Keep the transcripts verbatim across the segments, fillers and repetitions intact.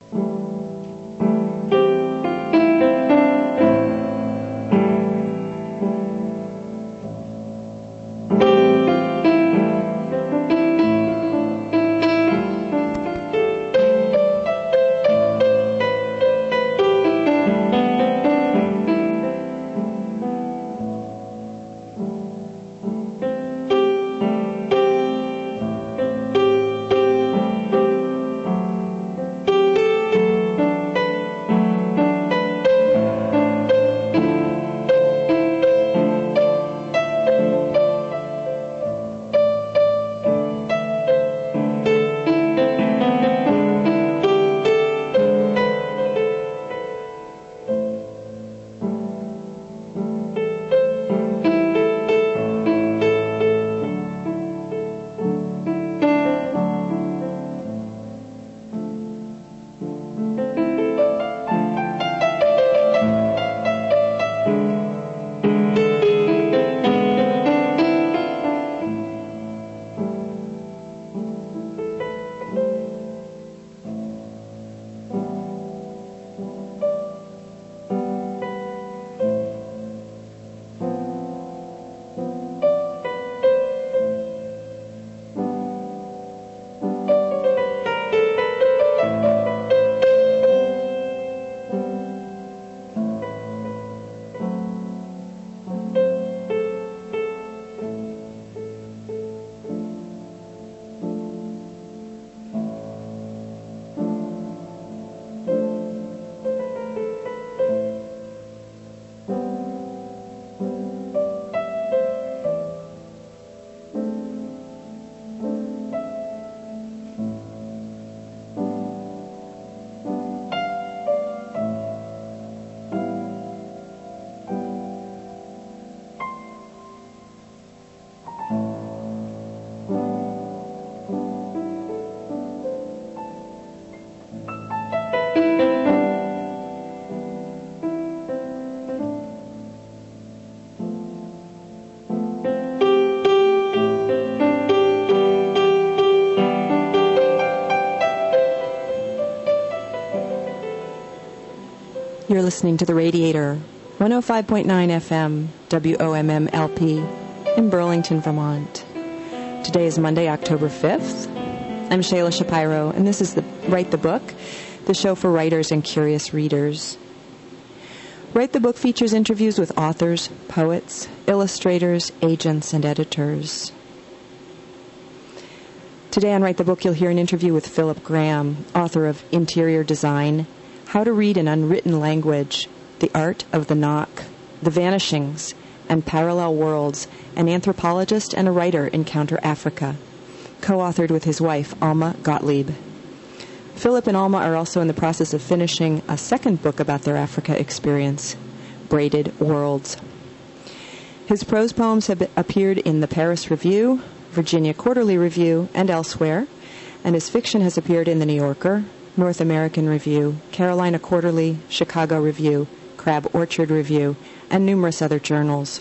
You're listening to The Radiator, one oh five point nine F M, W O M M L P, in Burlington, Vermont. Today is Monday, October fifth. I'm Shayla Shapiro, and this is the Write the Book, the show for writers and curious readers. Write the Book features interviews with authors, poets, illustrators, agents, and editors. Today on Write the Book, you'll hear an interview with Philip Graham, author of Interior Design, How to Read an Unwritten Language, The Art of the Knock, The Vanishings, and Parallel Worlds, an anthropologist and a writer encounter Africa, co-authored with his wife, Alma Gottlieb. Philip and Alma are also in the process of finishing a second book about their Africa experience, Braided Worlds. His prose poems have appeared in the Paris Review, Virginia Quarterly Review, and elsewhere, and his fiction has appeared in the New Yorker, North American Review, Carolina Quarterly, Chicago Review, Crab Orchard Review, and numerous other journals.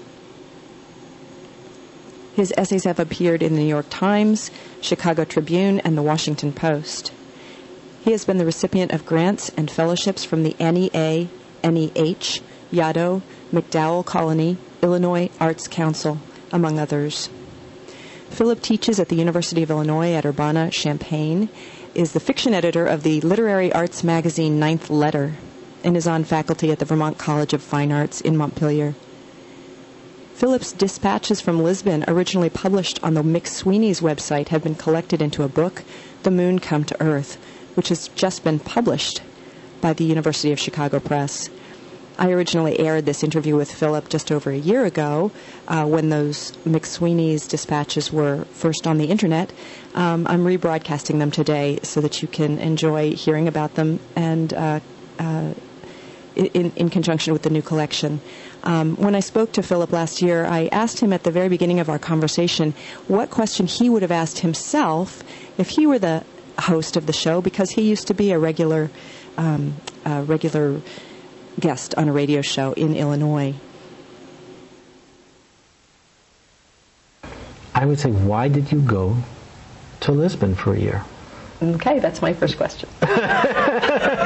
His essays have appeared in the New York Times, Chicago Tribune, and the Washington Post. He has been the recipient of grants and fellowships from the N E A, N E H, Yaddo, MacDowell Colony, Illinois Arts Council, among others. Philip teaches at the University of Illinois at Urbana-Champaign, is the fiction editor of the literary arts magazine Ninth Letter, and is on faculty at the Vermont College of Fine Arts in Montpelier. Philip's dispatches from Lisbon, originally published on the McSweeney's website, have been collected into a book, The Moon Come to Earth, which has just been published by the University of Chicago Press. I originally aired this interview with Philip just over a year ago uh, when those McSweeney's dispatches were first on the Internet. Um, I'm rebroadcasting them today so that you can enjoy hearing about them and uh, uh, in, in conjunction with the new collection. Um, when I spoke to Philip last year, I asked him at the very beginning of our conversation what question he would have asked himself if he were the host of the show, because he used to be a regular, um, a regular guest on a radio show in Illinois. I would say, why did you go to Lisbon for a year? Okay, that's my first question.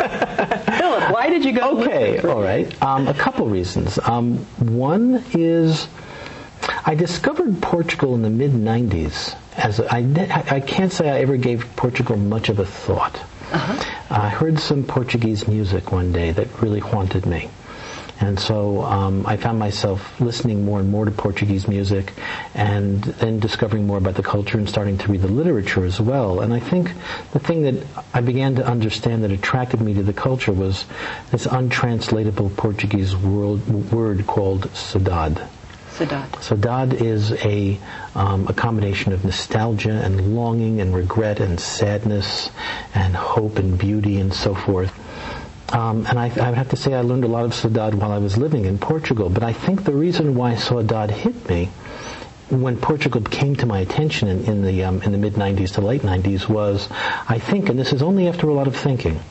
you go? Okay, all right. Um, a couple reasons. Um, one is I discovered Portugal in the mid nineties. As a, I, I can't say I ever gave Portugal much of a thought. Uh-huh. I heard some Portuguese music one day that really haunted me. And so um, I found myself listening more and more to Portuguese music and then discovering more about the culture and starting to read the literature as well. And I think the thing that I began to understand that attracted me to the culture was this untranslatable Portuguese word, word called saudade. Saudade. Saudade is a, um, a combination of nostalgia and longing and regret and sadness and hope and beauty and so forth. Um, and I, I have to say I learned a lot of saudade while I was living in Portugal. But I think the reason why saudade hit me when Portugal came to my attention in, in the um, in the mid nineties to late nineties was, I think, and this is only after a lot of thinking,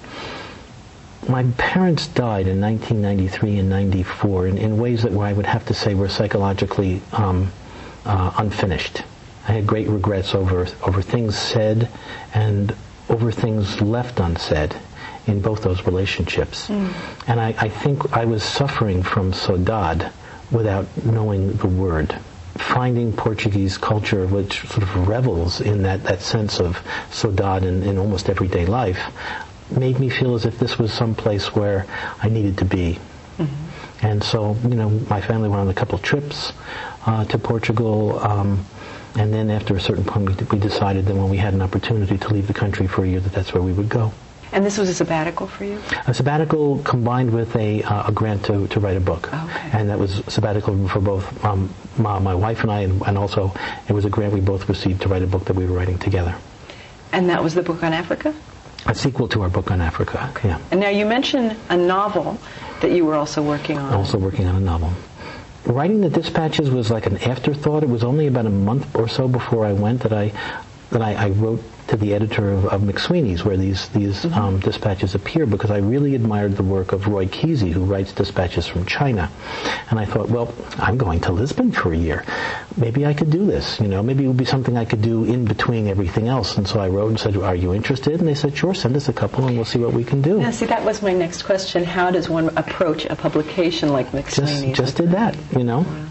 my parents died in nineteen ninety-three and ninety-four in, in ways that I would have to say were psychologically um, uh, unfinished. I had great regrets over over things said and over things left unsaid in both those relationships. Mm. And I, I think I was suffering from saudade without knowing the word. Finding Portuguese culture, which sort of revels in that, that sense of saudade in, in almost everyday life, made me feel as if this was some place where I needed to be. Mm-hmm. And so, you know, my family went on a couple trips uh, to Portugal, um, and then after a certain point we, we decided that when we had an opportunity to leave the country for a year, that that's where we would go. And this was a sabbatical for you? A sabbatical combined with a, uh, a grant to, to write a book. Oh, okay. And that was sabbatical for both um, my, my wife and I, and, and also it was a grant we both received to write a book that we were writing together. And that was the book on Africa? A sequel to our book on Africa, okay. Yeah. And now you mentioned a novel that you were also working on. Also working on a novel. Writing the dispatches was like an afterthought. It was only about a month or so before I went that I that I, I wrote to the editor of, of McSweeney's, where these these mm-hmm. um, dispatches appear, because I really admired the work of Roy Kesey, who writes dispatches from China. And I thought, well, I'm going to Lisbon for a year. Maybe I could do this. You know, maybe it would be something I could do in between everything else. And so I wrote and said, are you interested? And they said, sure, send us a couple and we'll see what we can do. Now, see, that was my next question. How does one approach a publication like McSweeney's? Just, just did that, you know. Wow.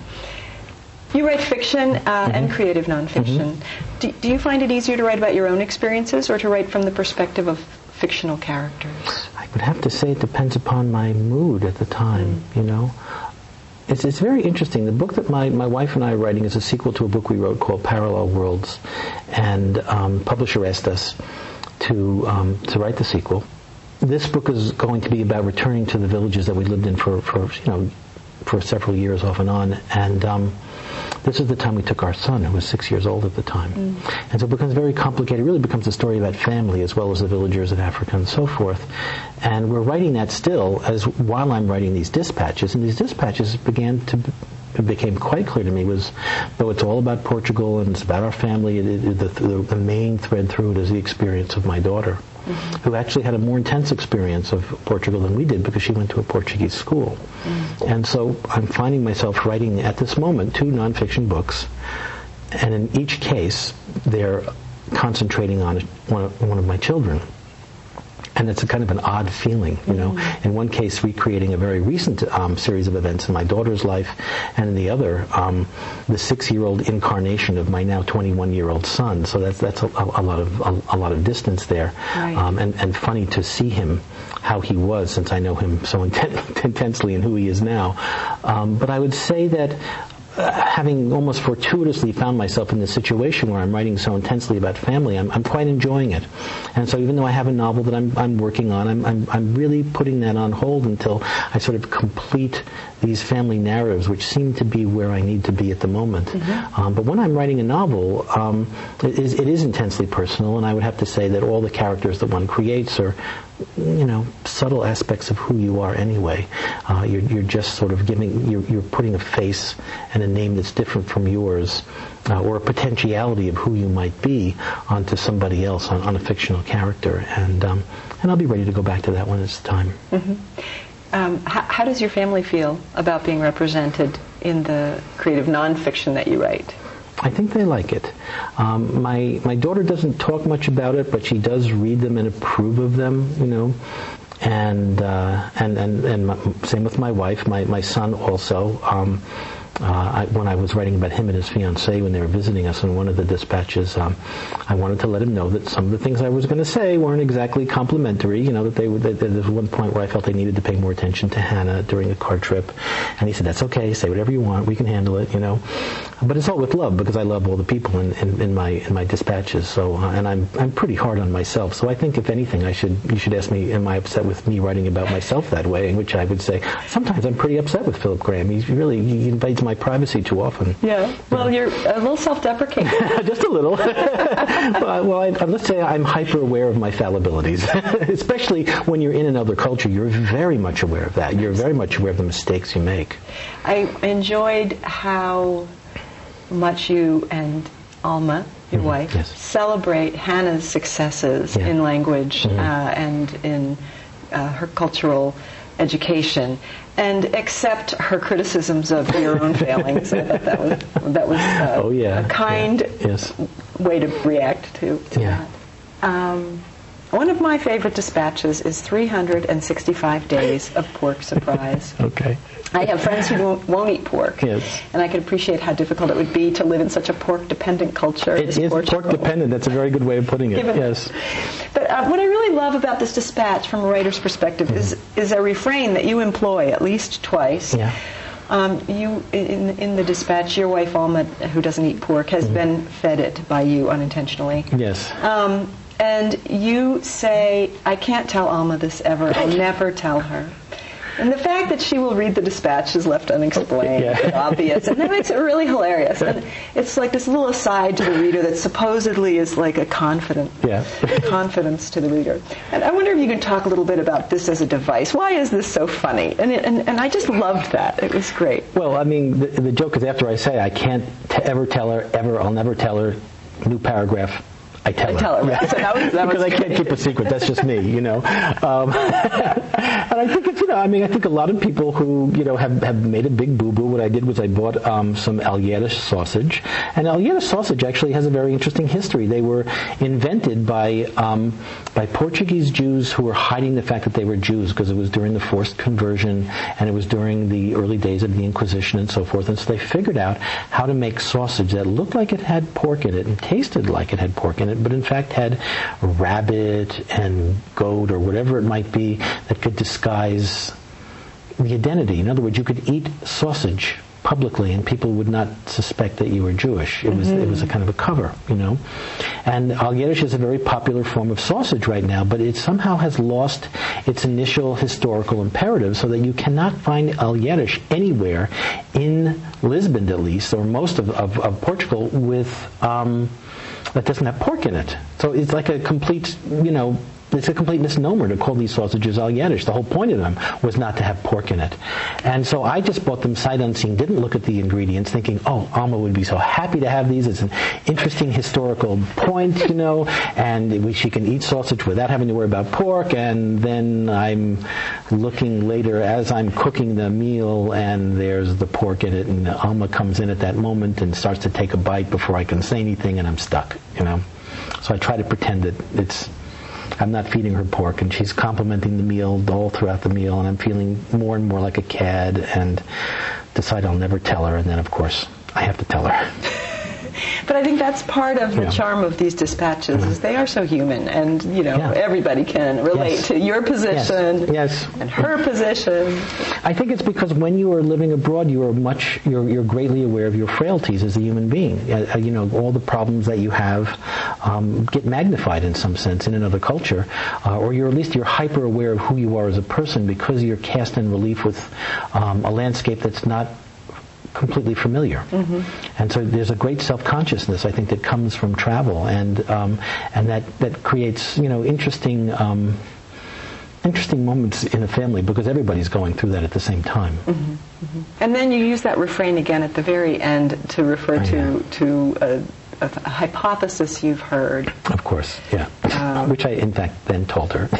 You write fiction uh, mm-hmm. and creative nonfiction. Mm-hmm. Do, do you find it easier to write about your own experiences or to write from the perspective of fictional characters? I would have to say it depends upon my mood at the time, mm. you know. It's it's very interesting. The book that my, my wife and I are writing is a sequel to a book we wrote called Parallel Worlds. And um, publisher asked us to um, to write the sequel. This book is going to be about returning to the villages that we lived in for, for you know, for several years off and on. And um, this is the time we took our son, who was six years old at the time. Mm. And so it becomes very complicated. It really becomes a story about family as well as the villagers of Africa and so forth. And we're writing that still as while I'm writing these dispatches. And these dispatches began to it became quite clear to me was, though it's all about Portugal and it's about our family, it, it, the, the, the main thread through it is the experience of my daughter, mm-hmm. who actually had a more intense experience of Portugal than we did because she went to a Portuguese school. Mm-hmm. And so I'm finding myself writing at this moment two nonfiction books, and in each case they're concentrating on one of, one of my children. And it's a kind of an odd feeling, you know. Mm-hmm. In one case, recreating a very recent um, series of events in my daughter's life, and in the other, um, the six-year-old incarnation of my now twenty-one-year-old son. So that's that's a, a lot of a, a lot of distance there, right. um, and and funny to see him how he was, since I know him so inten- intensely and who he is now. Um, but I would say that. Uh, having almost fortuitously found myself in this situation where I'm writing so intensely about family, I'm, I'm quite enjoying it. And so even though I have a novel that I'm, I'm working on, I'm, I'm, I'm really putting that on hold until I sort of complete these family narratives, which seem to be where I need to be at the moment. Mm-hmm. Um, but when I'm writing a novel, um, it, is, it is intensely personal, and I would have to say that all the characters that one creates are, you know, subtle aspects of who you are anyway. Uh, you're, you're just sort of giving, you're, you're putting a face and a name that's different from yours, uh, or a potentiality of who you might be onto somebody else, on, on a fictional character. And um, and I'll be ready to go back to that when it's time. Mm-hmm. Um, how, how does your family feel about being represented in the creative nonfiction that you write? I think they like it. Um, my my daughter doesn't talk much about it, but she does read them and approve of them, you know. and uh, and and and my, same with my wife, my my son also. Um, Uh, I, when I was writing about him and his fiancée when they were visiting us in one of the dispatches, um, I wanted to let him know that some of the things I was going to say weren't exactly complimentary. You know, that they would. That there was one point where I felt they needed to pay more attention to Hannah during the car trip, and he said, "That's okay. Say whatever you want. We can handle it." You know, but it's all with love because I love all the people in, in, in my in my dispatches. So, uh, and I'm I'm pretty hard on myself. So I think if anything, I should you should ask me, am I upset with me writing about myself that way? In which I would say sometimes I'm pretty upset with Philip Graham. He's really he invades my privacy too often. Yeah. Well, you're a little self-deprecating. Just a little. well, well I, let's say I'm hyper aware of my fallibilities, especially when you're in another culture. You're very much aware of that. You're very much aware of the mistakes you make. I enjoyed how much you and Alma, your mm-hmm. wife, yes. celebrate Hannah's successes yeah. in language mm-hmm. uh, and in uh, her cultural education, and accept her criticisms of your own failings. I thought that was that was uh, oh, yeah. a kind yeah. yes. way to react to, to yeah. that. Um, one of my favorite dispatches is three hundred sixty-five days of pork surprise. Okay. I have friends who won't, won't eat pork, yes. and I can appreciate how difficult it would be to live in such a pork-dependent culture. It as is Portugal. pork-dependent. That's a very good way of putting it. Given yes. But uh, what I really love about this dispatch, from a writer's perspective, mm-hmm. is is a refrain that you employ at least twice. Yeah. Um, you in in the dispatch, your wife Alma, who doesn't eat pork, has mm-hmm. been fed it by you unintentionally. Yes. Um, and you say, "I can't tell Alma this ever. I'll never tell her." And the fact that she will read the dispatch is left unexplained yeah. and obvious, and that makes it really hilarious. And it's like this little aside to the reader that supposedly is like a confident yeah. confidence to the reader. And I wonder if you can talk a little bit about this as a device. Why is this so funny? And it, and, and I just loved that. It was great. Well, I mean, the, the joke is after I say, I can't t- ever tell her, ever, I'll never tell her, new paragraph, I tell her. I tell her, right. So that was, that because was I can't keep a secret. That's just me, you know. Um, and I think it's, you know, I mean, I think a lot of people who, you know, have, have made a big boo-boo. What I did was I bought um, some Algerish sausage. And Algerish sausage actually has a very interesting history. They were invented by um, by Portuguese Jews who were hiding the fact that they were Jews because it was during the forced conversion and it was during the early days of the Inquisition and so forth. And so they figured out how to make sausage that looked like it had pork in it and tasted like it had pork in it, but in fact had rabbit and goat or whatever it might be that could disguise the identity. In other words, you could eat sausage publicly and people would not suspect that you were Jewish. It was mm-hmm. it was a kind of a cover, you know. And Algerish is a very popular form of sausage right now, but it somehow has lost its initial historical imperative so that you cannot find Algerish anywhere in Lisbon, at least, or most of, of, of Portugal with um, that doesn't have pork in it. So it's like a complete, you know, it's a complete misnomer to call these sausages Algerish. The whole point of them was not to have pork in it. And so I just bought them sight unseen, didn't look at the ingredients, thinking, oh, Alma would be so happy to have these. It's an interesting historical point, you know, and we, she can eat sausage without having to worry about pork. And then I'm looking later as I'm cooking the meal, and there's the pork in it, and Alma comes in at that moment and starts to take a bite before I can say anything, and I'm stuck, you know. So I try to pretend that it's I'm not feeding her pork, and she's complimenting the meal all throughout the meal, and I'm feeling more and more like a cad, and decide I'll never tell her, and then, of course, I have to tell her. But I think that's part of the yeah. charm of these dispatches, mm-hmm. is they are so human, and, you know, yeah. everybody can relate yes. to your position yes. Yes. and her position. I think it's because when you are living abroad, you are much, you're, you're greatly aware of your frailties as a human being. Uh, you know, all the problems that you have um, get magnified in some sense in another culture, uh, or you're at least you're hyper aware of who you are as a person because you're cast in relief with um, a landscape that's not completely familiar. Mm-hmm. And so there's a great self-consciousness, I think, that comes from travel, and um, and that, that creates, you know, interesting um, interesting moments in a family because everybody's going through that at the same time. Mm-hmm. Mm-hmm. And then you use that refrain again at the very end to refer oh, to yeah. to a, a hypothesis you've heard. Of course, yeah. Um, Which I, in fact, then told her.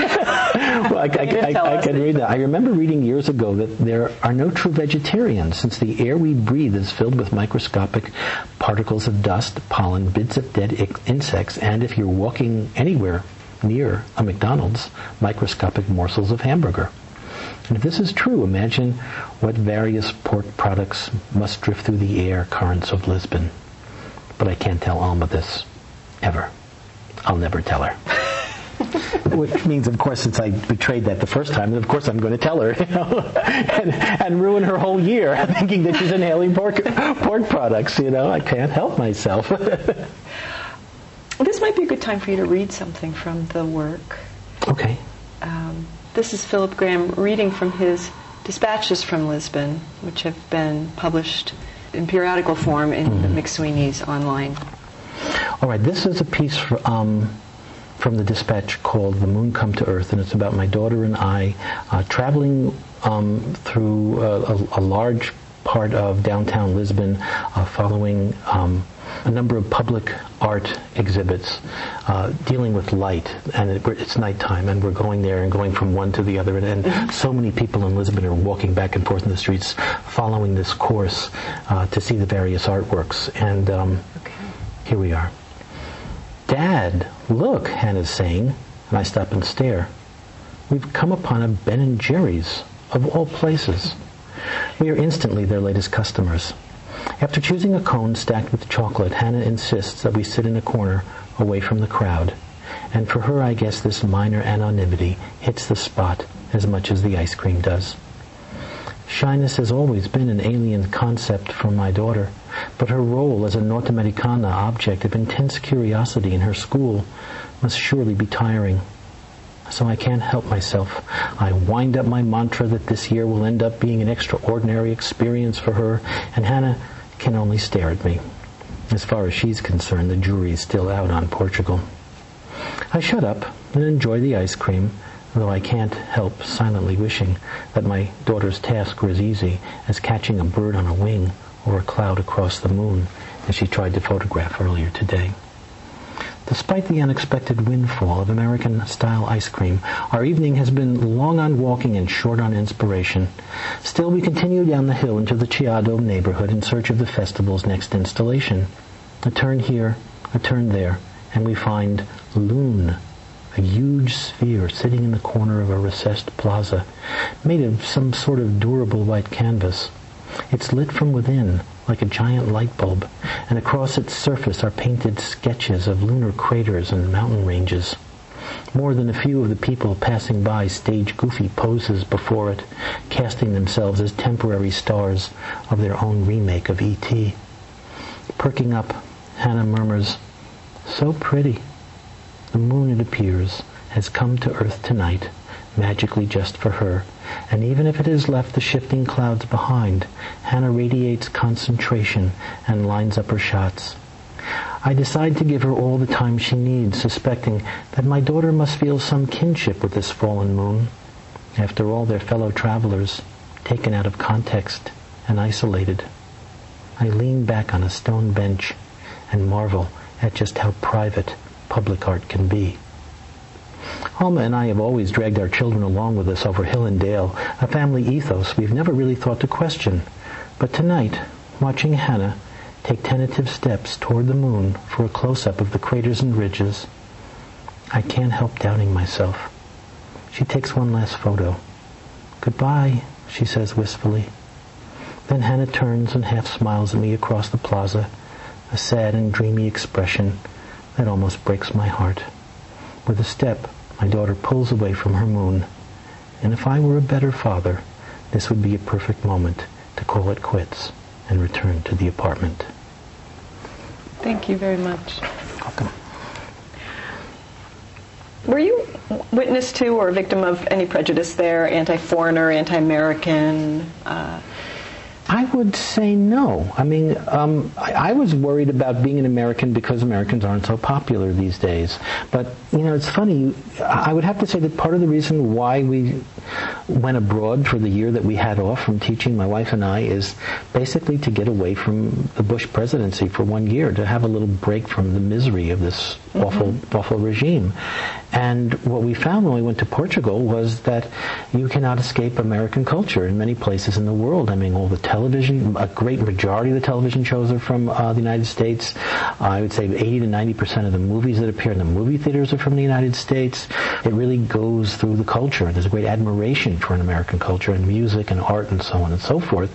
Well, I, I, I, I can read that. I remember reading years ago that there are no true vegetarians since the air we breathe is filled with microscopic particles of dust, pollen, bits of dead insects, and if you're walking anywhere near a McDonald's microscopic morsels of hamburger. And if this is true, imagine what various pork products must drift through the air currents of Lisbon. But I can't tell Alma this, ever. I'll never tell her. Which means, of course, since I betrayed that the first time, then of course I'm going to tell her, you know, and, and ruin her whole year thinking that she's inhaling pork, pork products, you know. I can't help myself. This might be a good time for you to read something from the work. Okay. Um, this is Philip Graham reading from his Dispatches from Lisbon, which have been published in periodical form in mm. the McSweeney's online. All right, this is a piece for, um, from the Dispatch called The Moon Come to Earth, and it's about my daughter and I uh, traveling um, through a, a, a large part of downtown Lisbon, uh, following um, a number of public art exhibits uh, dealing with light, and it, it's nighttime, and we're going there and going from one to the other, and, and mm-hmm. so many people in Lisbon are walking back and forth in the streets following this course uh, to see the various artworks, and um, okay. Here we are. Dad, look, Hannah's saying, and I stop and stare. We've come upon a Ben and Jerry's, of all places. We are instantly their latest customers. After choosing a cone stacked with chocolate, Hannah insists that we sit in a corner away from the crowd. And for her, I guess this minor anonymity hits the spot as much as the ice cream does. Shyness has always been an alien concept for my daughter, but her role as a Norteamericana object of intense curiosity in her school must surely be tiring. So I can't help myself. I wind up my mantra that this year will end up being an extraordinary experience for her, and Hannah can only stare at me. As far as she's concerned, the jury's still out on Portugal. I shut up and enjoy the ice cream, though I can't help silently wishing that my daughter's task were as easy as catching a bird on a wing or a cloud across the moon, as she tried to photograph earlier today. Despite the unexpected windfall of American-style ice cream, our evening has been long on walking and short on inspiration. Still, we continue down the hill into the Chiado neighborhood in search of the festival's next installation. A turn here, a turn there, and we find Loon, a huge sphere sitting in the corner of a recessed plaza, made of some sort of durable white canvas. It's lit from within, like a giant light bulb, and across its surface are painted sketches of lunar craters and mountain ranges. More than a few of the people passing by stage goofy poses before it, casting themselves as temporary stars of their own remake of E T Perking up, Hannah murmurs, "So pretty. The moon, it appears, has come to Earth tonight, magically just for her, and even if it has left the shifting clouds behind, Hannah radiates concentration and lines up her shots. I decide to give her all the time she needs, suspecting that my daughter must feel some kinship with this fallen moon. After all, they're fellow travelers, taken out of context and isolated. I lean back on a stone bench and marvel at just how private public art can be. Alma and I have always dragged our children along with us over hill and dale, a family ethos we've never really thought to question. But tonight, watching Hannah take tentative steps toward the moon for a close-up of the craters and ridges, I can't help doubting myself. She takes one last photo. "Goodbye," she says wistfully. Then Hannah turns and half smiles at me across the plaza, a sad and dreamy expression that almost breaks my heart. With a step, my daughter pulls away from her moon, and if I were a better father, this would be a perfect moment to call it quits and return to the apartment. Thank you very much. Welcome. Were you witness to or victim of any prejudice there, anti-foreigner, anti-American? Uh, I would say no. I mean, um, I, I was worried about being an American because Americans aren't so popular these days. But, you know, it's funny. I would have to say that part of the reason why we went abroad for the year that we had off from teaching, my wife and I, is basically to get away from the Bush presidency for one year, to have a little break from the misery of this mm-hmm. awful, awful regime. And what we found when we went to Portugal was that you cannot escape American culture in many places in the world. I mean, all the television, a great majority of the television shows are from uh, the United States. Uh, I would say eighty to ninety percent of the movies that appear in the movie theaters are from the United States. It really goes through the culture. There's a great admiration for an American culture and music and art and so on and so forth.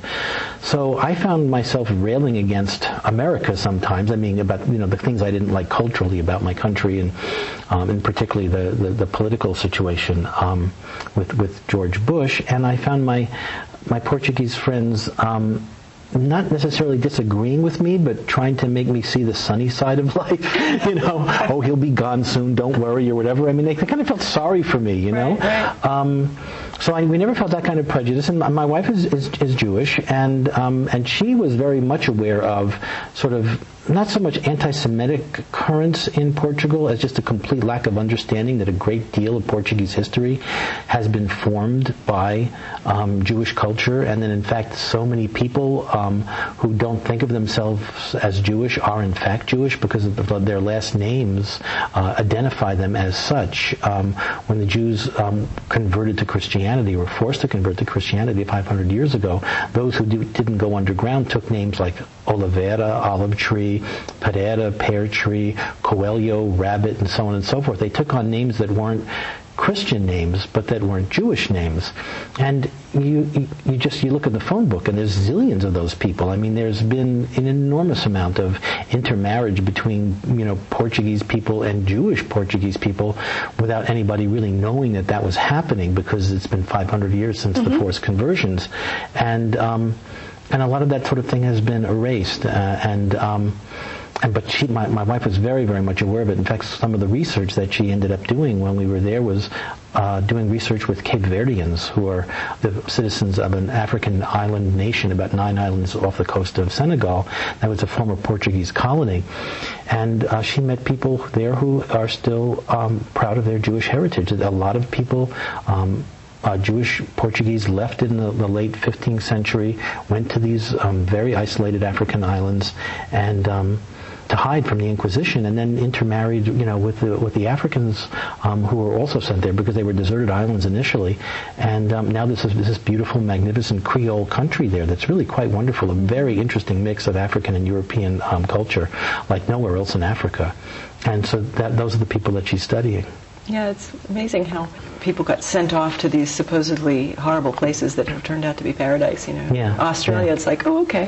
So I found myself railing against America sometimes. I mean, about, you know, the things I didn't like culturally about my country, and um, and particularly the, the, the political situation um, with with George Bush. And I found my my Portuguese friends um, not necessarily disagreeing with me, but trying to make me see the sunny side of life. You know, oh, he'll be gone soon, don't worry, or whatever. I mean, they, they kind of felt sorry for me, you know. Right, right. Um, so I, we never felt that kind of prejudice. And my, my wife is, is, is Jewish, and um, and she was very much aware of sort of not so much anti-Semitic currents in Portugal as just a complete lack of understanding that a great deal of Portuguese history has been formed by um, Jewish culture, and that in fact so many people um, who don't think of themselves as Jewish are in fact Jewish because of the, their last names uh, identify them as such. Um, when the Jews um, converted to Christianity, were forced to convert to Christianity five hundred years ago, those who do, didn't go underground took names like Oliveira, olive tree, Pereira, pear tree, Coelho, rabbit, and so on and so forth. They took on names that weren't Christian names, but that weren't Jewish names. And you, you, you just, you look at the phone book, and there's zillions of those people. I mean, there's been an enormous amount of intermarriage between, you know, Portuguese people and Jewish Portuguese people without anybody really knowing that that was happening, because it's been five hundred years since mm-hmm. the forced conversions. And, um, And a lot of that sort of thing has been erased, uh, and um, and but she, my, my wife was very, very much aware of it. In fact, some of the research that she ended up doing when we were there was uh, doing research with Cape Verdeans, who are the citizens of an African island nation, about nine islands off the coast of Senegal. That was a former Portuguese colony, and uh, she met people there who are still um, proud of their Jewish heritage. A lot of people. Um, Uh, Jewish Portuguese left in the, the late fifteenth century, went to these um, very isolated African islands, and um, to hide from the Inquisition, and then intermarried, you know, with the with the Africans um, who were also sent there because they were deserted islands initially, and um, now this is this beautiful, magnificent Creole country there that's really quite wonderful, a very interesting mix of African and European um, culture, like nowhere else in Africa, and so that those are the people that she's studying. Yeah, it's amazing how people got sent off to these supposedly horrible places that have turned out to be paradise, you know. Yeah, Australia, yeah. It's like, oh, okay.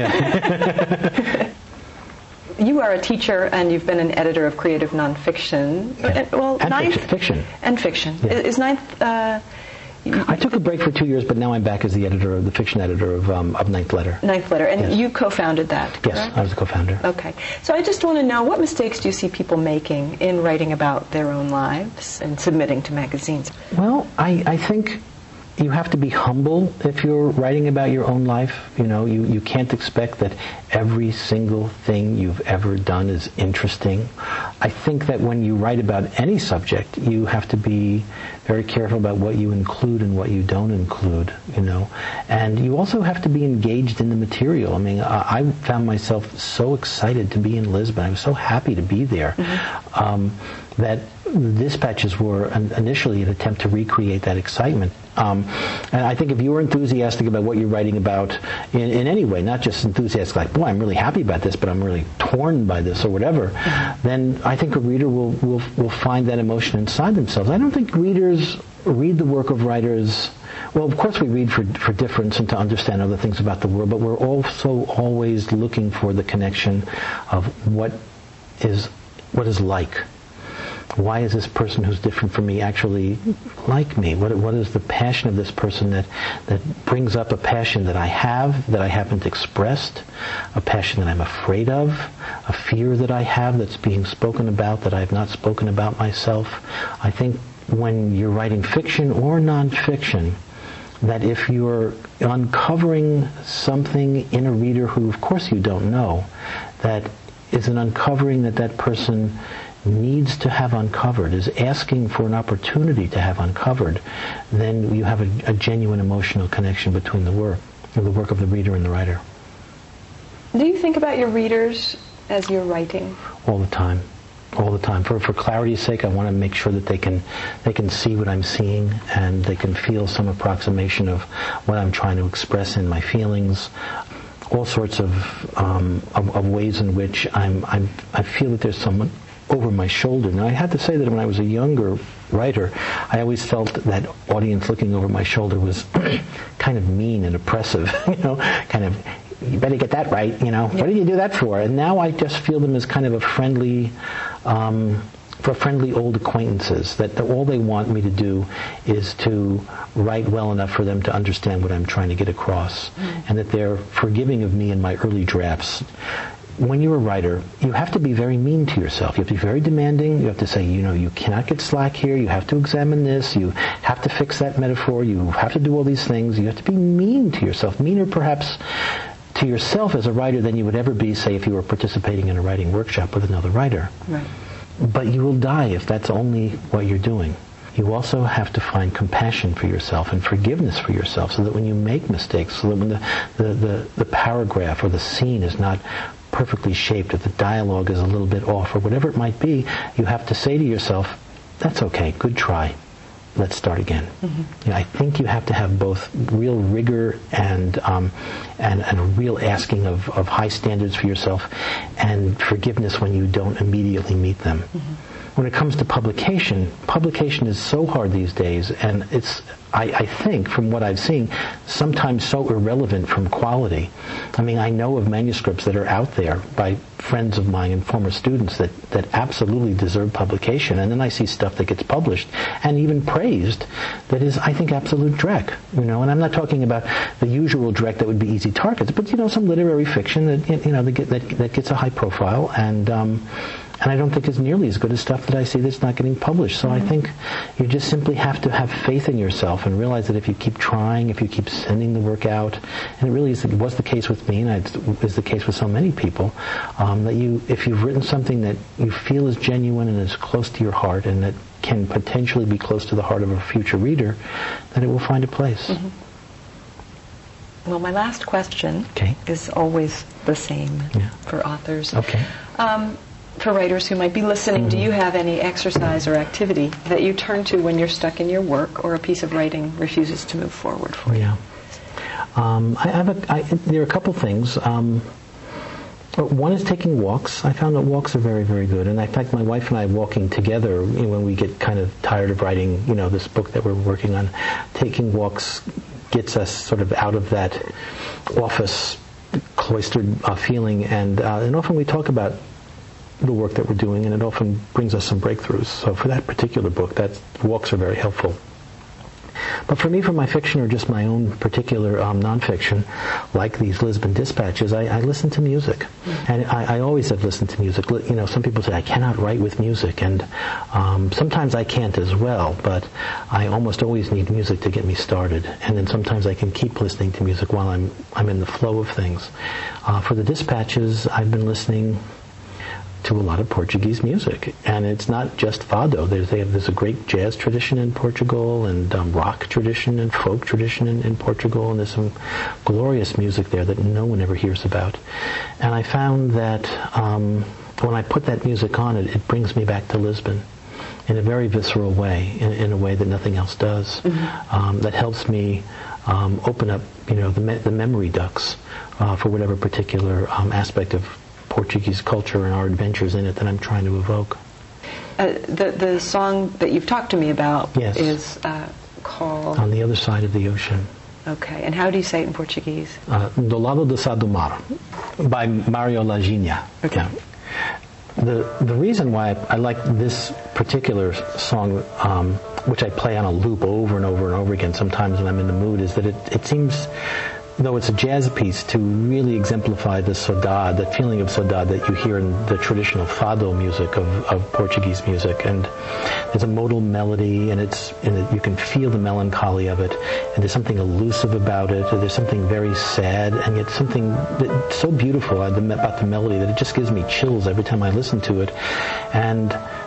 Yeah. You are a teacher, and you've been an editor of creative nonfiction. Yeah. Well, and ninth, fiction. And fiction. Yeah. Is ninth... Uh, I took a break for two years, but now I'm back as the editor of the fiction editor of um, of Ninth Letter. Ninth Letter, and yes. you co-founded that, correct? Yes, I was the co-founder. Okay, so I just want to know, what mistakes do you see people making in writing about their own lives and submitting to magazines? Well, I, I think you have to be humble if you're writing about your own life. You know, you, you can't expect that every single thing you've ever done is interesting. I think that when you write about any subject, you have to be very careful about what you include and what you don't include, you know. And you also have to be engaged in the material. I mean, I, I found myself so excited to be in Lisbon. I was so happy to be there. Mm-hmm. Um, that the dispatches were an, initially an attempt to recreate that excitement. Um, and I think if you were enthusiastic about what you're writing about in, in any way, not just enthusiastic like, boy, I'm really happy about this, but I'm really torn by this or whatever, mm-hmm. then I think a reader will, will, will find that emotion inside themselves. I don't think readers read the work of writers. Well, of course we read for, for difference and to understand other things about the world, but we're also always looking for the connection of what is what is like. Why is this person who's different from me actually like me? What what is the passion of this person that, that brings up a passion that I have, that I haven't expressed, a passion that I'm afraid of, a fear that I have that's being spoken about that I have not spoken about myself? I think when you're writing fiction or nonfiction, that if you're uncovering something in a reader who, of course, you don't know, that is an uncovering that that person needs to have uncovered, is asking for an opportunity to have uncovered, then you have a, a genuine emotional connection between the work, or the work of the reader and the writer. Do you think about your readers as you're writing? All the time. all the time. For for clarity's sake, I want to make sure that they can they can see what I'm seeing, and they can feel some approximation of what I'm trying to express in my feelings. All sorts of um, of, of ways in which I'm, I'm I feel that there's someone over my shoulder. Now, I have to say that when I was a younger writer, I always felt that audience looking over my shoulder was kind of mean and oppressive, you know, kind of, you better get that right, you know, yeah. What did you do that for? And now I just feel them as kind of a friendly, um, for friendly old acquaintances, that the, all they want me to do is to write well enough for them to understand what I'm trying to get across, mm. and that they're forgiving of me in my early drafts. When you're a writer, you have to be very mean to yourself. You have to be very demanding. You have to say, you know, you cannot get slack here. You have to examine this. You have to fix that metaphor. You have to do all these things. You have to be mean to yourself, meaner perhaps to yourself as a writer than you would ever be, say, if you were participating in a writing workshop with another writer. Right. But you will die if that's only what you're doing. You also have to find compassion for yourself and forgiveness for yourself, so that when you make mistakes, so that when the, the, the, the paragraph or the scene is not perfectly shaped, if the dialogue is a little bit off, or whatever it might be, you have to say to yourself, that's okay, good try, let's start again. Mm-hmm. You know, I think you have to have both real rigor and um, and, and a real asking of, of high standards for yourself, and forgiveness when you don't immediately meet them. Mm-hmm. When it comes to publication, publication is so hard these days, and it's, I, I think, from what I've seen, sometimes so irrelevant from quality. I mean, I know of manuscripts that are out there by friends of mine and former students that, that absolutely deserve publication, and then I see stuff that gets published and even praised that is, I think, absolute dreck. You know, and I'm not talking about the usual dreck that would be easy targets, but, you know, some literary fiction that, you know, that, get, that, that gets a high profile, and um, And I don't think it's nearly as good as stuff that I see that's not getting published. So mm-hmm. I think you just simply have to have faith in yourself and realize that if you keep trying, if you keep sending the work out, and it really is, it was the case with me, and it is the case with so many people, um, that you, if you've written something that you feel is genuine and is close to your heart, and that can potentially be close to the heart of a future reader, that it will find a place. Mm-hmm. Well, my last question okay. is always the same yeah. for authors. Okay. Um, For writers who might be listening, mm-hmm. do you have any exercise or activity that you turn to when you're stuck in your work or a piece of writing refuses to move forward for you? Yeah. Um, I have a, I, there are a couple things. Um, one is taking walks. I found that walks are very, very good. And in fact, my wife and I walking together, you know, when we get kind of tired of writing, you know, this book that we're working on, taking walks gets us sort of out of that office cloistered uh, feeling. And, uh, and often we talk about the work that we're doing, and it often brings us some breakthroughs. So for that particular book, that walks are very helpful. But for me, for my fiction or just my own particular um, nonfiction, like these Lisbon Dispatches, I, I listen to music. Mm-hmm. And I, I always have listened to music. You know, some people say, I cannot write with music, and um, sometimes I can't as well, but I almost always need music to get me started. And then sometimes I can keep listening to music while I'm, I'm in the flow of things. Uh, for the Dispatches, I've been listening to a lot of Portuguese music, and it's not just fado. There's, they have, there's a great jazz tradition in Portugal, and um, rock tradition and folk tradition in, in Portugal, and there's some glorious music there that no one ever hears about. And I found that um, when I put that music on, it, it brings me back to Lisbon in a very visceral way, in, in a way that nothing else does. Mm-hmm. Um, that helps me um, open up, you know, the, me- the memory ducts uh, for whatever particular um, aspect of Portuguese culture and our adventures in it that I'm trying to evoke. Uh, the the song that you've talked to me about yes. is uh, called On the Other Side of the Ocean. Okay, and how do you say it in Portuguese? Uh, Do Lado do Sá do Mar, by Mario Lajinha. Okay. Yeah. The the reason why I, I like this particular song, um, which I play on a loop over and over and over again sometimes when I'm in the mood, is that it, it seems, though it's a jazz piece, to really exemplify the saudade, that feeling of saudade that you hear in the traditional fado music of, of Portuguese music. And there's a modal melody, and it's and it, you can feel the melancholy of it, and there's something elusive about it. There's something very sad, and yet something that, so beautiful about the melody that it just gives me chills every time I listen to it. And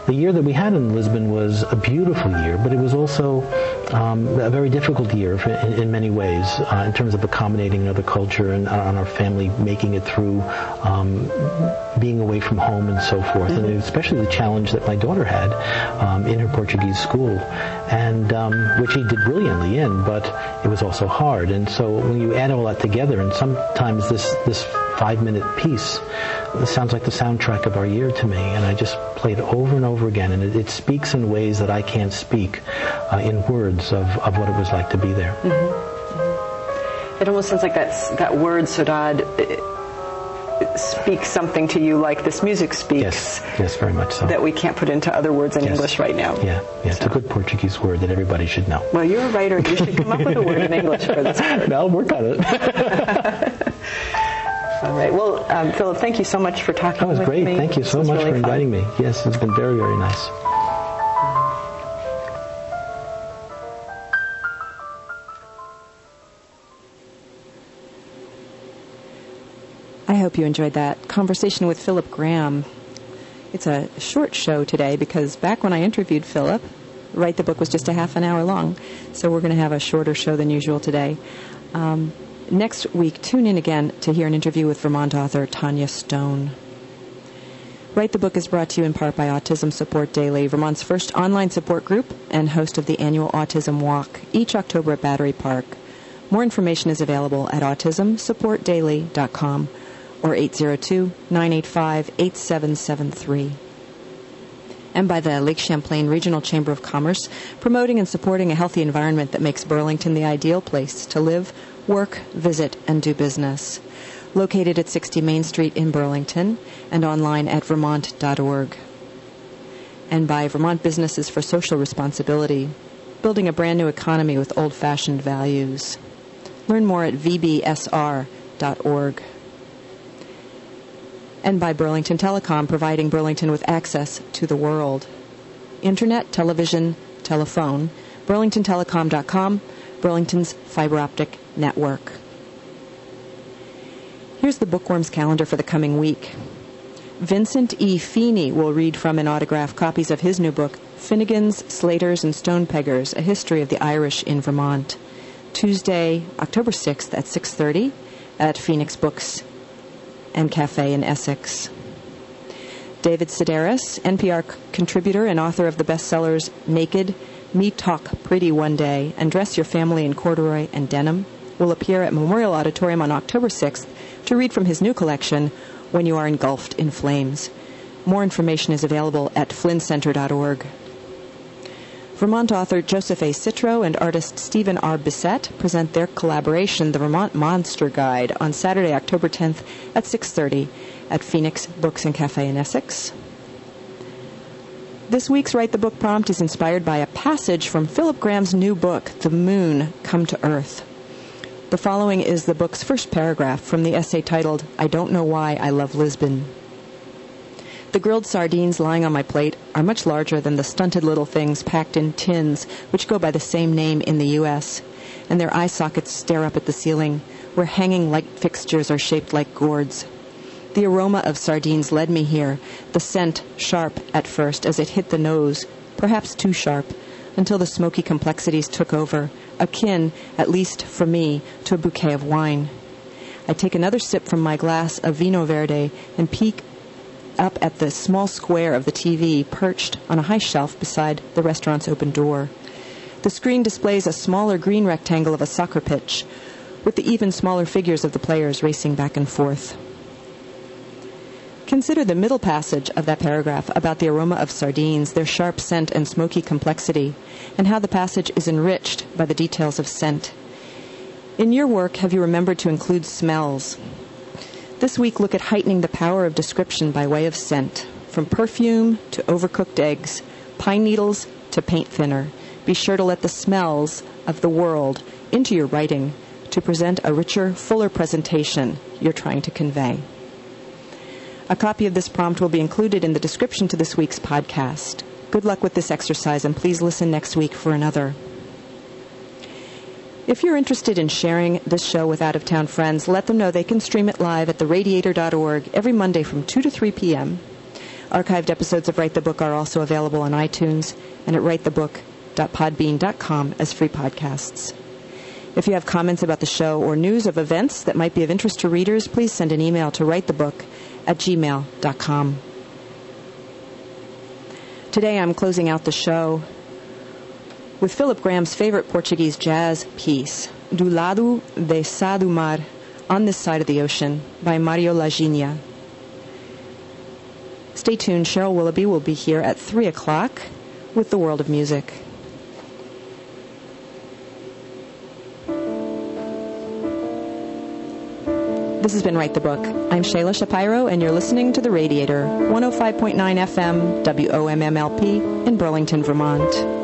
the year that we had in Lisbon was a beautiful year, but it was also um, a very difficult year for, in, in many ways uh, in terms of accommodating another culture and on our family making it through um, being away from home and so forth, mm-hmm. and especially the challenge that my daughter had um, in her Portuguese school, and um, which he did brilliantly in, but it was also hard. And so when you add all that together, and sometimes this this five-minute piece it sounds like the soundtrack of our year to me, and I just play it over and over again, and it, it speaks in ways that I can't speak uh, in words of, of what it was like to be there. Mm-hmm. Mm-hmm. It almost sounds like that's, that word, Saudade, it speaks something to you like this music speaks. Yes, yes, very much so. That we can't put into other words in yes. English right now. Yeah, yeah, it's so. a good Portuguese word that everybody should know. Well, you're a writer. You should come up with a word in English for this word. I'll work on it. All right. Well, um, Philip, thank you so much for talking with me. That was great. Me. Thank you so much really for inviting fun. me. Yes, it's been very, very nice. I hope you enjoyed that conversation with Philip Graham. It's a short show today because back when I interviewed Philip, Write the Book was just a half an hour long. So we're going to have a shorter show than usual today. Um, Next week, tune in again to hear an interview with Vermont author Tanya Stone. Write the Book is brought to you in part by Autism Support Daily, Vermont's first online support group and host of the annual Autism Walk, each October at Battery Park. More information is available at autism support daily dot com or eight zero two, nine eight five, eight seven seven three. And by the Lake Champlain Regional Chamber of Commerce, promoting and supporting a healthy environment that makes Burlington the ideal place to live, work, visit, and do business. Located at sixty Main Street in Burlington and online at vermont dot org. And by Vermont Businesses for Social Responsibility, building a brand new economy with old-fashioned values. Learn more at v b s r dot org. And by Burlington Telecom, providing Burlington with access to the world. Internet, television, telephone, burlington telecom dot com, Burlington's fiber optic network. Here's the Bookworms calendar for the coming week. Vincent E. Feeney will read from and autograph copies of his new book, Finnegans, Slaters, and Stonepeggers, A History of the Irish in Vermont. Tuesday, October sixth at six thirty at Phoenix Books and Cafe in Essex. David Sedaris, N P R c- contributor and author of the bestsellers Naked, Me Talk Pretty One Day, and Dress Your Family in Corduroy and Denim, will appear at Memorial Auditorium on October sixth to read from his new collection, When You Are Engulfed in Flames. More information is available at flynn center dot org. Vermont author Joseph A. Citro and artist Stephen R. Bissett present their collaboration, The Vermont Monster Guide, on Saturday, October tenth at six thirty at Phoenix Books and Cafe in Essex. This week's Write the Book prompt is inspired by a passage from Philip Graham's new book, The Moon, Come to Earth. The following is the book's first paragraph from the essay titled, I Don't Know Why I Love Lisbon. The grilled sardines lying on my plate are much larger than the stunted little things packed in tins which go by the same name in the U S, and their eye sockets stare up at the ceiling, where hanging light fixtures are shaped like gourds. The aroma of sardines led me here, the scent sharp at first as it hit the nose, perhaps too sharp, until the smoky complexities took over, akin, at least for me, to a bouquet of wine. I take another sip from my glass of Vino Verde and peek up at the small square of the T V perched on a high shelf beside the restaurant's open door. The screen displays a smaller green rectangle of a soccer pitch, with the even smaller figures of the players racing back and forth. Consider the middle passage of that paragraph about the aroma of sardines, their sharp scent and smoky complexity, and how the passage is enriched by the details of scent. In your work, have you remembered to include smells? This week, look at heightening the power of description by way of scent, from perfume to overcooked eggs, pine needles to paint thinner. Be sure to let the smells of the world into your writing to present a richer, fuller presentation you're trying to convey. A copy of this prompt will be included in the description to this week's podcast. Good luck with this exercise, and please listen next week for another. If you're interested in sharing this show with out-of-town friends, let them know they can stream it live at the radiator dot org every Monday from two to three p.m. Archived episodes of Write the Book are also available on iTunes and at write the book dot podbean dot com as free podcasts. If you have comments about the show or news of events that might be of interest to readers, please send an email to writethebook at gmail dot com. Today I'm closing out the show with Philip Graham's favorite Portuguese jazz piece, Do Lado Desse do Mar, On This Side of the Ocean, by Mario Lajinha. Stay tuned. Cheryl Willoughby will be here at three o'clock with The World of Music. This has been Write the Book. I'm Shayla Shapiro, and you're listening to The Radiator, one oh five point nine F M, W O M M L P, in Burlington, Vermont.